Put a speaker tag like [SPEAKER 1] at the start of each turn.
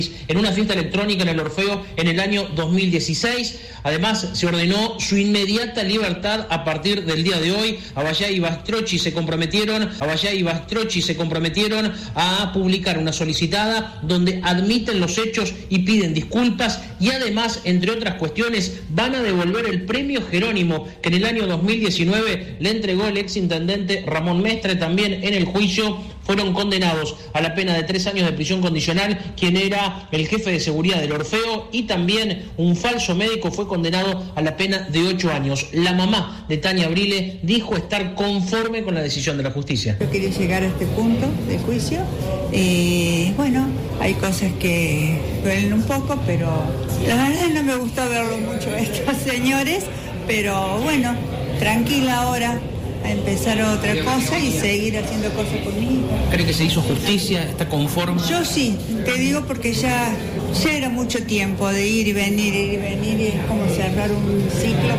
[SPEAKER 1] en una fiesta electrónica en el Orfeo en el año 2016. Además, se ordenó su inmediata libertad a partir del día de hoy. Aballay y Bastrocchi se comprometieron a publicar una solicitada donde admiten los hechos y piden disculpas, y además, entre otras cuestiones, van a devolver el premio Jerónimo que en el año 2019 le entregó el exintendente Ramón Mestre. También en el juicio fueron condenados a la pena de 3 años de prisión condicional quien era el jefe de seguridad del Orfeo, y también un falso médico fue condenado a la pena de 8 años. La mamá de Tania Brile dijo estar conforme con la decisión de la justicia.
[SPEAKER 2] Yo quería llegar a este punto del juicio. Bueno, hay cosas que duelen un poco, pero la verdad no me gustó verlo mucho a estos señores, pero bueno, tranquila ahora, a empezar otra cosa y seguir haciendo cosas por mí.
[SPEAKER 1] ¿Cree que se hizo justicia? ¿Está conforme?
[SPEAKER 2] Yo sí, te digo porque ya era mucho tiempo de ir y venir, y es como cerrar un ciclo